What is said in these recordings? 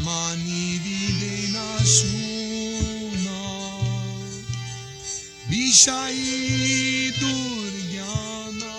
Amani videna suna Vishai durgyana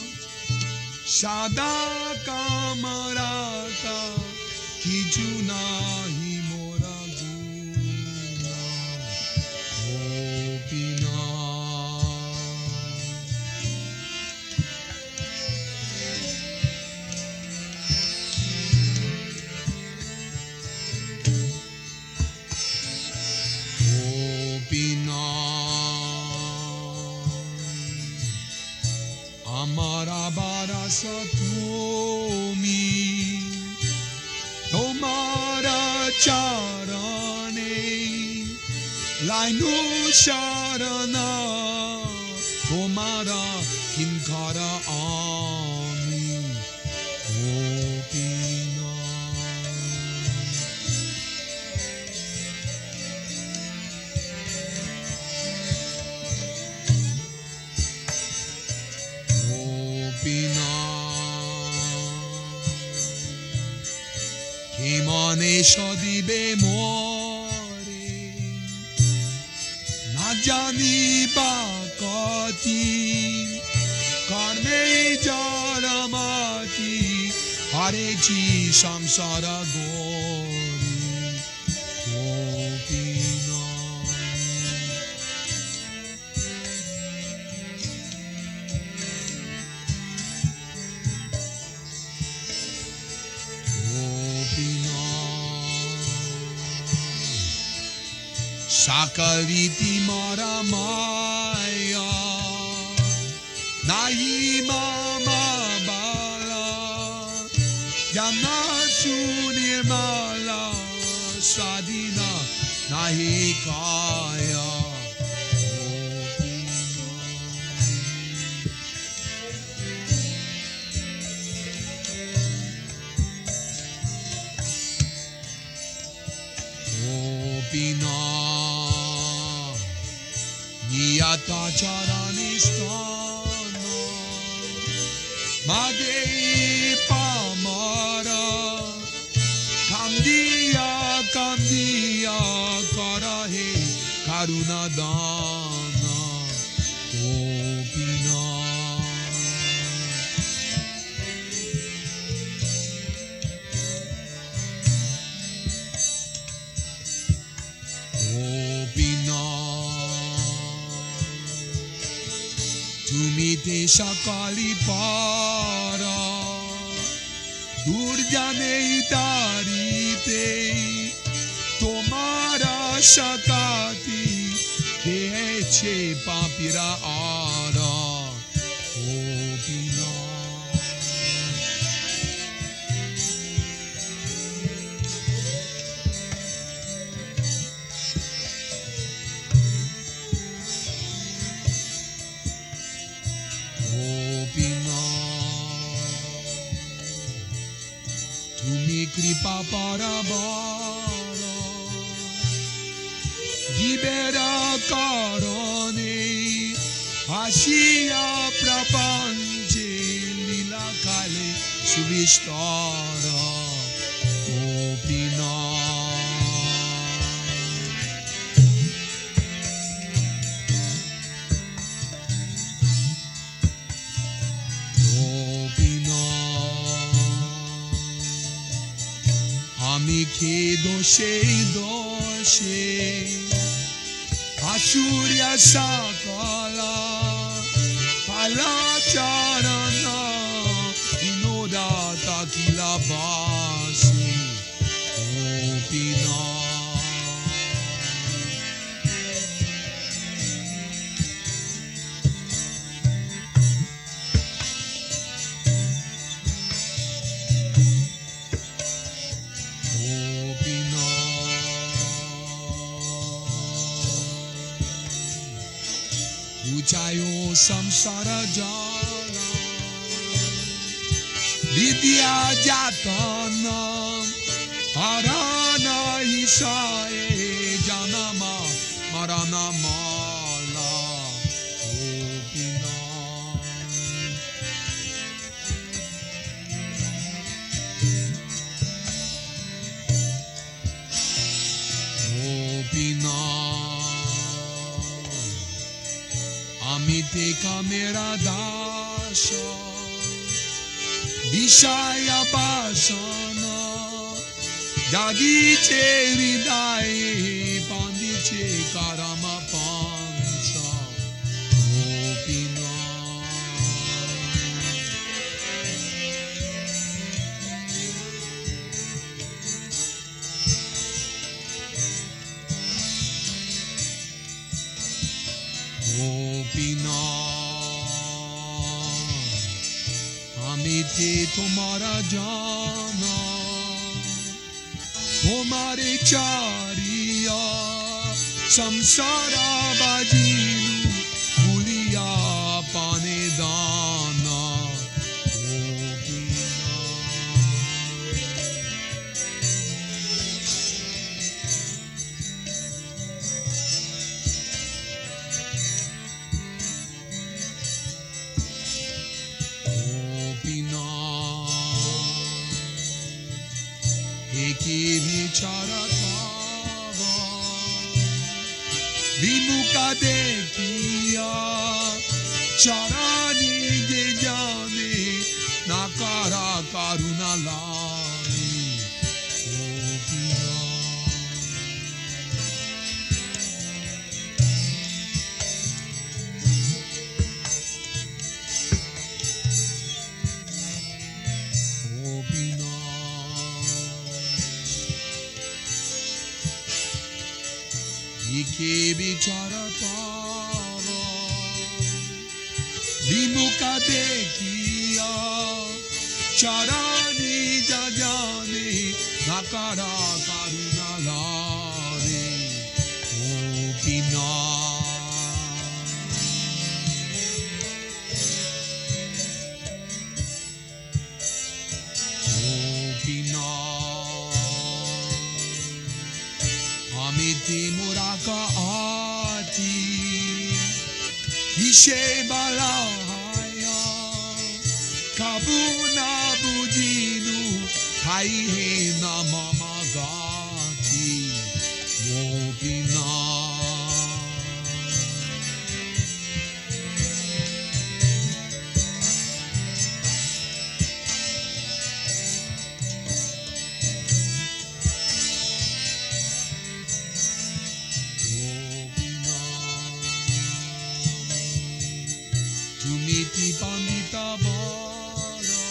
Sada kamarata Kijuna himora guna Gopina Amara barasa tumi Tomara charane Lainu sharana Tomara kinkara ami Gopina Kimane shadibe more Na jani bakati Karme jaramati Harechi samsara gori Gopina Sakariti mara maya Nahi mama bala Yana sunirmala Sadina nahi kaya Gopina Niyata charanistana Madhei pamara Kamdiya karahe Karuna dana Gopina Tumite sakali para Durjane darite Tomara shakati Keche papira ara Gopina Kripa parabara Libera karane Ashiya prapanche Lila kale Suvistara Gopina Amike doshe Ashurya sakala Palacharana Inodata kilabasi Gopina Uchayo samsara jala Vidya jatana Harana isae janama Marana mala Gopina Panera Dasha Dishaya Basana Dagiche Ridai Pandiche Karama Pansa Gopina Gopina Amite Tomara Jana Tomare Chariya Samsara Bajinu Buliya Panedana Eki vichara tava Vimuka dekiya Charani de jane Nakara karuna lari Gopina Gopina Ike bichara tava Vimuka dekiya Charani jajane Nakara karuna lare Gopina Gopina Amiti Muraka Ati Ishe Balahaya Kabuna Bujinu Kaihe Namamagati Gopina Tumiti Pandita Bara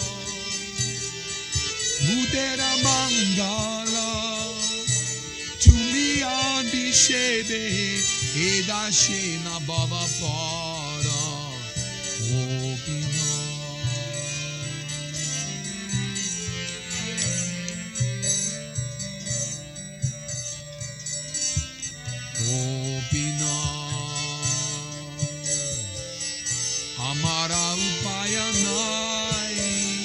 Mudera Mangala Tumi Andishebe Edashena Baba Para Gopina Gopina Amara upaya nai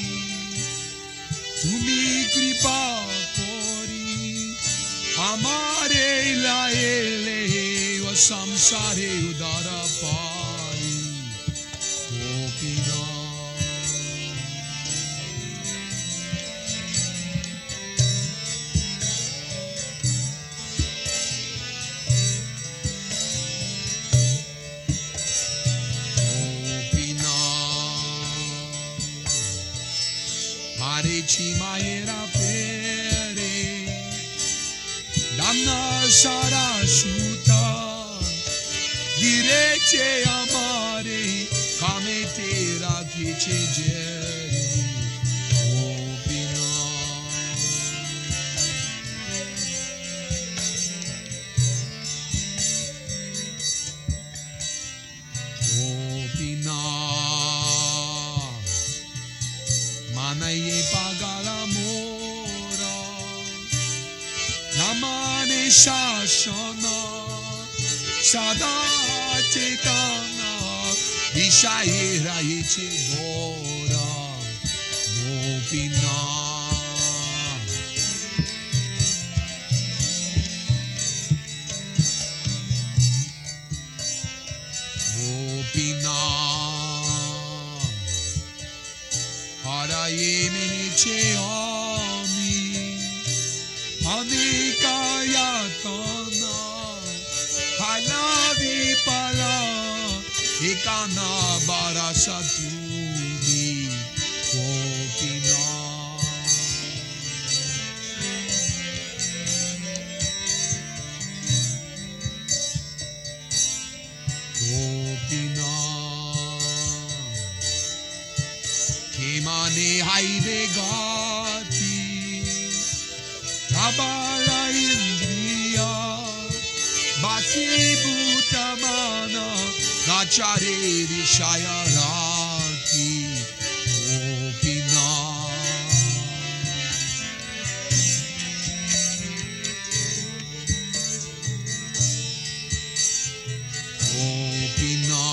Tumi kripa kori Amare la ele wa samsare udara pari Gopina Marichi Maera Pere Damna Sarashuta Direche Amare Kamete Rakiche Jeri Gopina Gopina Manaye Pagala Mora Namane Shashana Sada Chetana Vishaira Yeche Gora Gopina Gopina Haraye Miniche Ami Anika Yatana Halavi Pala kana barasatumi Gopina. Gopina Kimane haide gati Tabala indriya Basi bhutamana Nachare vishayarati Gopina Gopina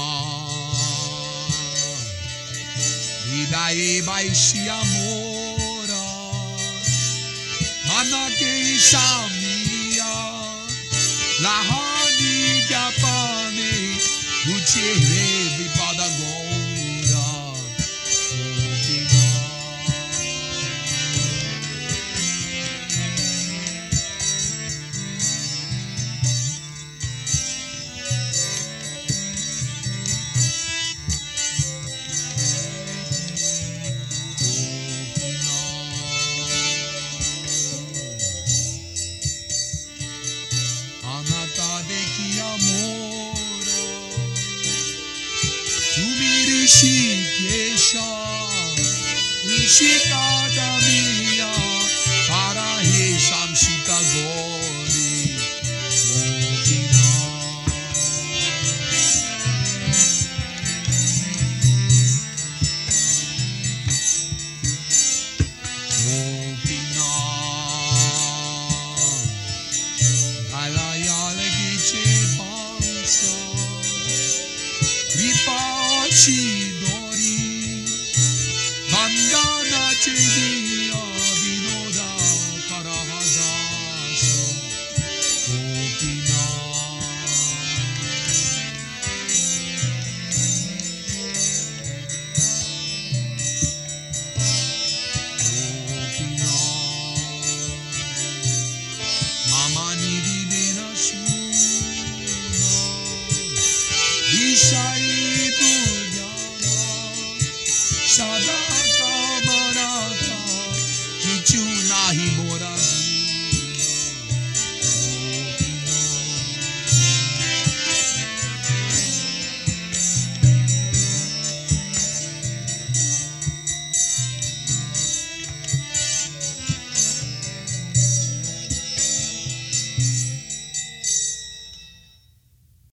Vidae Baishi Amora Manake Shamia Lahani Japane Uchere Vipada Gora Gopina Anata de ki amora Tumiri Shikesha Nishika